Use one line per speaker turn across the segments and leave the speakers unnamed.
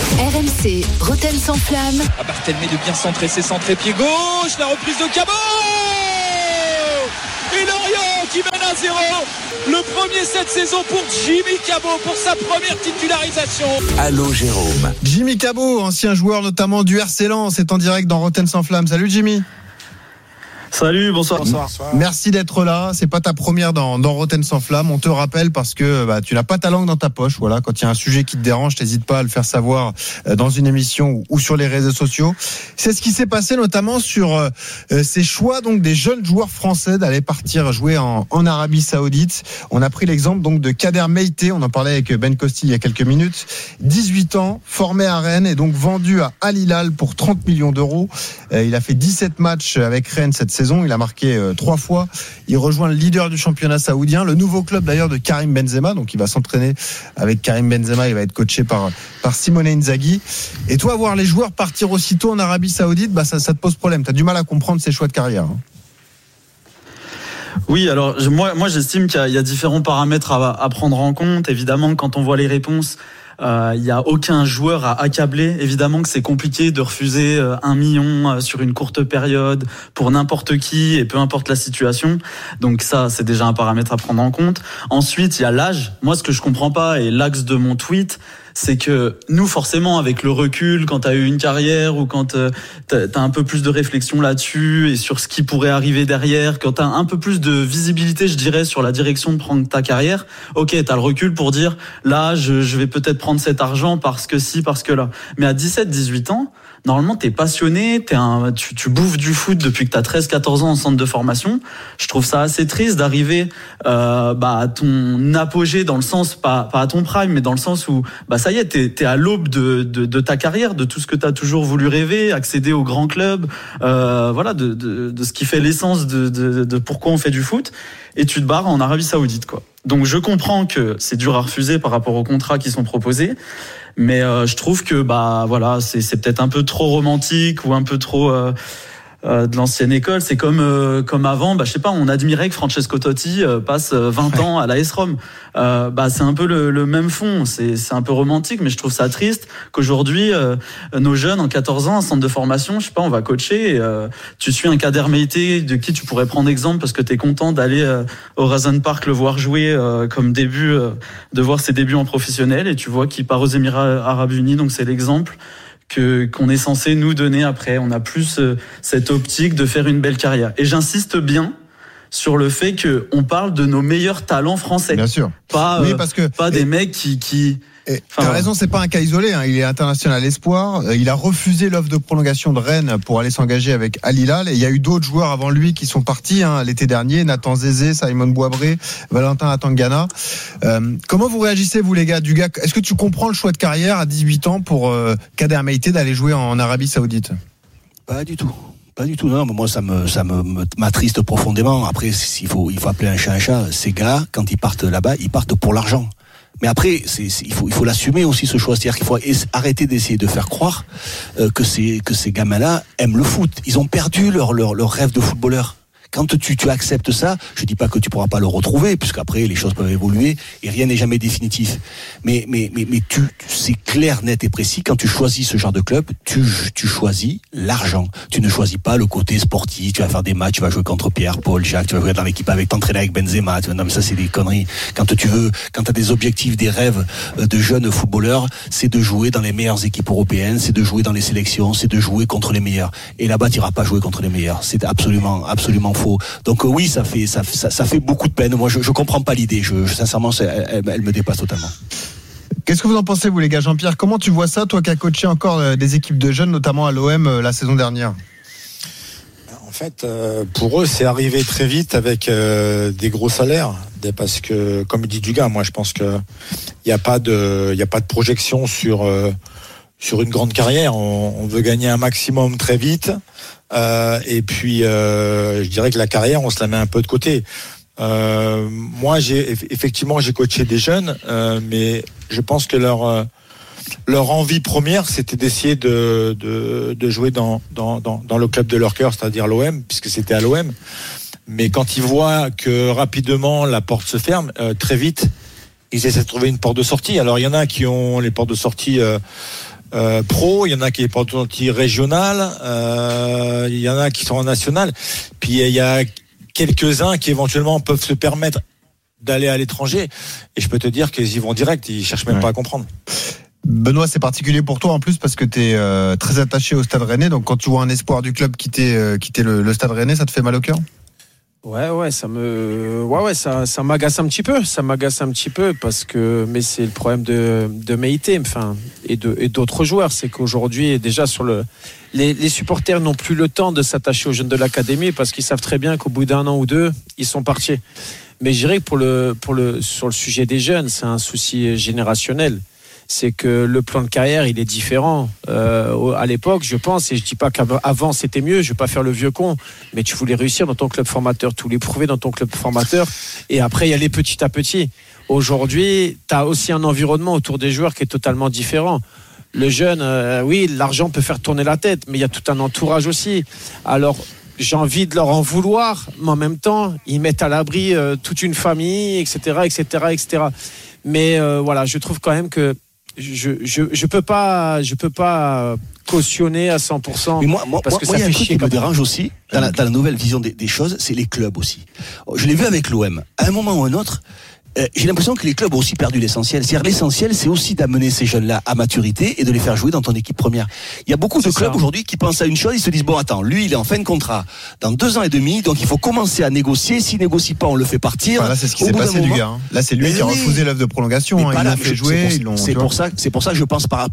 RMC, Rotten sans flamme.
Barthelmé de bien centrer, c'est centré pied gauche, la reprise de Cabot et Lorient qui mène à 0. Le premier cette saison pour Jimmy Cabot pour sa première titularisation.
Allô Jérôme.
Jimmy Cabot, ancien joueur notamment du RC Lens, est en direct dans Rotten sans flamme. Salut Jimmy.
Salut, bonsoir.
Merci d'être là. C'est pas ta première dans Rotten sans flamme. On te rappelle parce que tu n'as pas ta langue dans ta poche. Voilà, quand il y a un sujet qui te dérange, t'hésites pas à le faire savoir dans une émission ou sur les réseaux sociaux. C'est ce qui s'est passé notamment sur ces choix donc des jeunes joueurs français d'aller partir jouer en Arabie Saoudite. On a pris l'exemple donc de Kader Meïté. On en parlait avec Ben Costi il y a quelques minutes. 18 ans, formé à Rennes et donc vendu à Al Hilal pour 30 millions d'euros. Il a fait 17 matchs avec Rennes cette saison. Il a marqué 3 fois. Il rejoint le leader du championnat saoudien, le nouveau club d'ailleurs de Karim Benzema. Donc il va s'entraîner avec Karim Benzema. Il va être coaché par Simone Inzaghi. Et toi, voir les joueurs partir aussitôt en Arabie Saoudite, ça te pose problème. Tu as du mal à comprendre ces choix de carrière.
Oui, alors moi j'estime qu'il y a différents paramètres à prendre en compte. Évidemment, quand on voit les réponses, il n'y a aucun joueur à accabler. Évidemment que c'est compliqué de refuser 1 million sur une courte période pour n'importe qui et peu importe la situation. Donc ça, c'est déjà un paramètre à prendre en compte. Ensuite, il y a l'âge. Moi, ce que je comprends pas, et l'axe de mon tweet, c'est que nous, forcément, avec le recul, quand t'as eu une carrière ou quand t'as un peu plus de réflexion là-dessus et sur ce qui pourrait arriver derrière, quand t'as un peu plus de visibilité, je dirais, sur la direction de prendre ta carrière, ok, t'as le recul pour dire, là, je vais peut-être prendre cet argent parce que si, parce que là. Mais à 17-18 ans, normalement, t'es passionné, tu bouffes du foot depuis que t'as 13-14 ans en centre de formation. Je trouve ça assez triste d'arriver à ton apogée, dans le sens, pas à ton prime, mais dans le sens où ça y est, t'es à l'aube de ta carrière, de tout ce que t'as toujours voulu rêver, accéder au grand club, de ce qui fait l'essence de pourquoi on fait du foot, et tu te barres en Arabie Saoudite, quoi. Donc je comprends que c'est dur à refuser par rapport aux contrats qui sont proposés, mais je trouve que c'est peut-être un peu trop romantique ou un peu trop de l'ancienne école. C'est comme avant, je sais pas, on admirait que Francesco Totti passe 20 ans à l'AS Rome. C'est un peu le même fond, c'est un peu romantique, mais je trouve ça triste qu'aujourd'hui nos jeunes en 14 ans en centre de formation, je sais pas, on va coacher et, tu suis un Kader Meïté de qui tu pourrais prendre exemple parce que t'es content d'aller au Horizon Park le voir jouer comme début, de voir ses débuts en professionnel, et tu vois qu'il part aux Émirats Arabes Unis, donc c'est l'exemple qu'on est censé nous donner après. On a plus cette optique de faire une belle carrière. Et j'insiste bien sur le fait qu'on parle de nos meilleurs talents français.
Bien sûr.
Pas des mecs qui
T'as raison, c'est pas un cas isolé, hein. Il est international espoir. Il a refusé l'offre de prolongation de Rennes pour aller s'engager avec Al Hilal. Et il y a eu d'autres joueurs avant lui qui sont partis l'été dernier. Nathan Zézé, Simon Boisbré, Valentin Atangana. Comment vous réagissez, vous les gars, est-ce que tu comprends le choix de carrière à 18 ans pour Kader Meïté d'aller jouer en Arabie Saoudite?
Pas du tout. Non, mais moi ça m'attriste profondément. Après, il faut appeler un chat un chat. Ces gars, quand ils partent là-bas, ils partent pour l'argent. Mais après, il faut l'assumer aussi, ce choix. C'est-à-dire qu'il faut arrêter d'essayer de faire croire que ces gamins-là aiment le foot. Ils ont perdu leur rêve de footballeur. Quand tu acceptes ça, je dis pas que tu pourras pas le retrouver, puisqu'après les choses peuvent évoluer et rien n'est jamais définitif. Mais c'est clair, net et précis. Quand tu choisis ce genre de club, tu choisis l'argent. Tu ne choisis pas le côté sportif. Tu vas faire des matchs, tu vas jouer contre Pierre, Paul, Jacques, tu vas jouer dans l'équipe t'entraîner avec Benzema. Non, mais ça c'est des conneries. Quand t'as des objectifs, des rêves de jeunes footballeurs, c'est de jouer dans les meilleures équipes européennes, c'est de jouer dans les sélections, c'est de jouer contre les meilleurs. Et là-bas, tu iras pas jouer contre les meilleurs. C'est absolument faux. Donc oui, ça fait beaucoup de peine. Moi, je comprends pas l'idée. Sincèrement, elle me dépasse totalement.
Qu'est-ce que vous en pensez, vous les gars? Jean-Pierre, comment tu vois ça, toi qui as coaché encore des équipes de jeunes, notamment à l'OM la saison dernière?
En fait, pour eux, c'est arrivé très vite avec des gros salaires, parce que, comme dit Dugas, moi, je pense que il y a pas de projection sur une grande carrière. On veut gagner un maximum très vite. Et puis je dirais que la carrière, on se la met un peu de côté. Moi, j'ai coaché des jeunes, mais je pense que leur envie première, c'était d'essayer de jouer dans le club de leur cœur, c'est-à-dire l'OM, puisque c'était à l'OM. Mais quand ils voient que rapidement la porte se ferme, très vite, ils essaient de trouver une porte de sortie. Alors il y en a qui ont les portes de sortie pro, il y en a qui sont apprentis régional, il y en a qui sont en national, puis il y a quelques-uns qui éventuellement peuvent se permettre d'aller à l'étranger, et je peux te dire qu'ils y vont direct, ils cherchent même pas à comprendre.
Benoît, c'est particulier pour toi en plus parce que tu es très attaché au Stade Rennais, donc quand tu vois un espoir du club quitter le Stade Rennais, ça te fait mal au cœur?
Ouais, ça m'agace un petit peu, parce que, mais c'est le problème de Meïté, enfin, et d'autres joueurs, c'est qu'aujourd'hui, déjà les supporters n'ont plus le temps de s'attacher aux jeunes de l'académie parce qu'ils savent très bien qu'au bout d'un an ou deux, ils sont partis. Mais je dirais que sur le sujet des jeunes, c'est un souci générationnel. C'est que le plan de carrière, il est différent. À l'époque, je pense, et je dis pas qu'avant c'était mieux, je vais pas faire le vieux con, mais tu voulais réussir dans ton club formateur, tu voulais prouver dans ton club formateur, et après y aller petit à petit. Aujourd'hui, tu as aussi un environnement autour des joueurs qui est totalement différent. Le jeune, oui, l'argent peut faire tourner la tête, mais il y a tout un entourage aussi. Alors, j'ai envie de leur en vouloir, mais en même temps, ils mettent à l'abri toute une famille, etc. Mais voilà, je trouve quand même que je peux pas cautionner à 100%.
Mais moi,
parce que ça
il y a un
fait
truc
chier
qui me dérange aussi dans la nouvelle vision des choses, c'est les clubs aussi. Je l'ai vu avec l'OM. À un moment ou un autre, j'ai l'impression que les clubs ont aussi perdu l'essentiel. C'est-à-dire l'essentiel, c'est aussi d'amener ces jeunes-là à maturité et de les faire jouer dans ton équipe première. Il y a beaucoup de clubs aujourd'hui qui pensent à une chose, ils se disent bon attends, lui il est en fin de contrat dans 2 ans et demi, donc il faut commencer à négocier. S'il négocie pas, on le fait partir.
Enfin, là c'est ce qui s'est passé du gars. Là c'est lui qui a refusé l'offre de prolongation. Il l'a fait jouer.
C'est pour ça que je pense par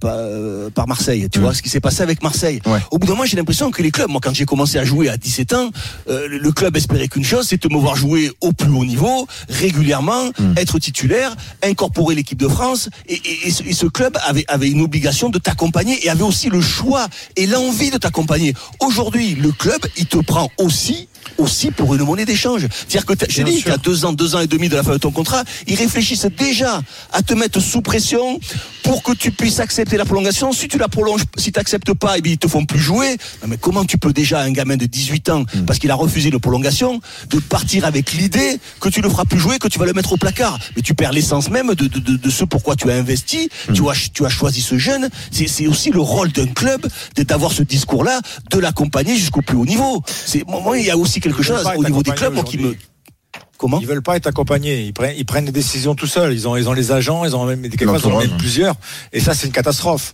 Marseille. Tu vois ce qui s'est passé avec Marseille. Ouais. Au bout d'un moment, j'ai l'impression que les clubs, moi quand j'ai commencé à jouer à 17 ans, le club espérait qu'une chose, c'est de me voir jouer au plus haut niveau, régulièrement, être titulaire, incorporer l'équipe de France, et ce club avait une obligation de t'accompagner et avait aussi le choix et l'envie de t'accompagner. Aujourd'hui, le club, il te prend aussi pour une monnaie d'échange. C'est-à-dire que je dis, tu as 2 ans et demi de la fin de ton contrat, ils réfléchissent déjà à te mettre sous pression pour que tu puisses accepter la prolongation. Si tu la prolonges, si tu n'acceptes pas, et bien ils te font plus jouer. Non, mais comment tu peux déjà, un gamin de 18 ans, parce qu'il a refusé une prolongation, de partir avec l'idée que tu le feras plus jouer, que tu vas le mettre au placard? Mais tu perds l'essence même de ce pourquoi tu as investi, tu as choisi ce jeune. C'est aussi le rôle d'un club d'avoir ce discours-là, de l'accompagner jusqu'au plus haut niveau. Moi, il y a aussi quelque chose au niveau des clubs qui me... Comment?
Ils veulent pas être accompagnés. Ils prennent des décisions tout seuls. Ils ont les agents, ils ont même plusieurs. Et ça, c'est une catastrophe.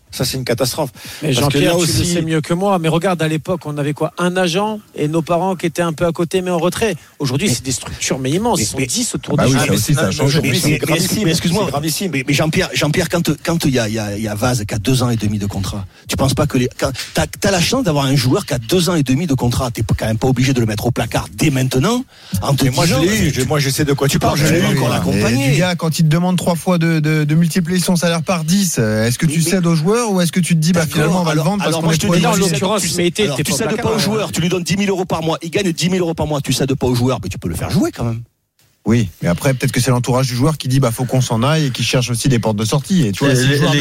Mais Jean-Pierre, tu le sais mieux que moi. Mais regarde, à l'époque, on avait quoi? Un agent et nos parents qui étaient un peu à côté, mais en retrait. Aujourd'hui, c'est des structures, mais immenses. Ils sont 10 autour de
ça aussi, ça a changé.
Mais excuse-moi, mais Jean-Pierre, quand il y a Vaz qui a 2 ans et demi de contrat, tu penses pas que t'as la chance d'avoir un joueur qui a 2 ans et demi de contrat. T'es quand même pas obligé de le mettre au placard dès maintenant.
Moi, je sais de quoi tu parles.
Je l'ai encore accompagné.
Du gars, quand il te demande 3 fois de multiplier son salaire par 10, est-ce que tu cèdes aux joueurs ou est-ce que tu te dis finalement on va le vendre parce qu'on est trop
en l'occurrence, tu
cèdes pas aux joueurs, tu lui donnes 10 000 € par mois, il gagne 10 000 € par mois, tu cèdes pas aux joueurs, mais tu peux le faire jouer quand même.
Oui, mais après peut-être que c'est l'entourage du joueur qui dit faut qu'on s'en aille et qui cherche aussi des portes de sortie. Et tu vois,
les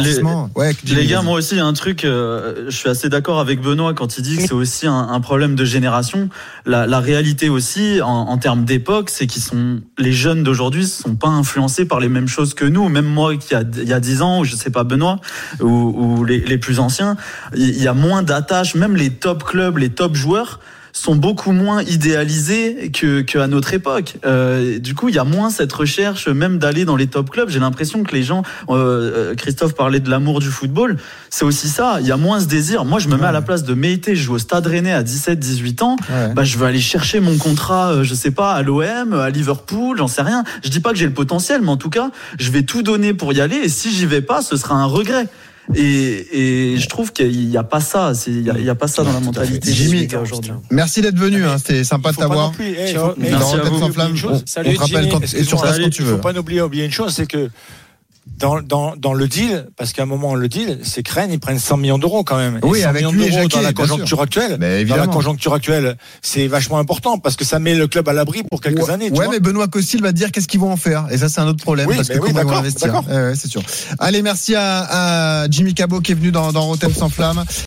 gars, moi aussi il y a un truc, je suis assez d'accord avec Benoît quand il dit que c'est aussi un problème de génération. La réalité aussi en termes d'époque, c'est les jeunes d'aujourd'hui sont pas influencés par les mêmes choses que nous. Même moi qui il y a 10 ans, ou je sais pas Benoît, ou les plus anciens, il y a moins d'attaches. Même les top clubs, les top joueurs sont beaucoup moins idéalisés qu'à notre époque. Du coup, il y a moins cette recherche même d'aller dans les top clubs. J'ai l'impression que les gens, Christophe parlait de l'amour du football, c'est aussi ça. Il y a moins ce désir. Moi, je me mets à la place de Meïté, je joue au Stade Rennais à 17-18 ans. Je veux aller chercher mon contrat, je sais pas, à l'OM, à Liverpool, j'en sais rien. Je dis pas que j'ai le potentiel, mais en tout cas, je vais tout donner pour y aller. Et si j'y vais pas, ce sera un regret. Et je trouve qu'il n'y a pas ça. Il y a pas ça dans la mentalité.
Jimmy, merci d'être venu. C'était sympa de t'avoir.
Merci à vous.
On te rappelle et sur place quand tu veux.
Il ne faut pas oublier une chose, c'est que dans le deal, parce qu'à un moment le deal, c'est que Rennes, ils prennent 100 millions d'euros quand même.
Oui, avec lui et Jacquet,
dans la conjoncture actuelle. Dans la conjoncture actuelle, c'est vachement important parce que ça met le club à l'abri pour quelques années.
Ouais, mais Benoît Costil va te dire qu'est-ce qu'ils vont en faire. Et ça, c'est un autre problème parce que comment ils vont investir. C'est sûr. Allez, merci à Jimmy Cabot qui est venu dans Rotten sans flamme.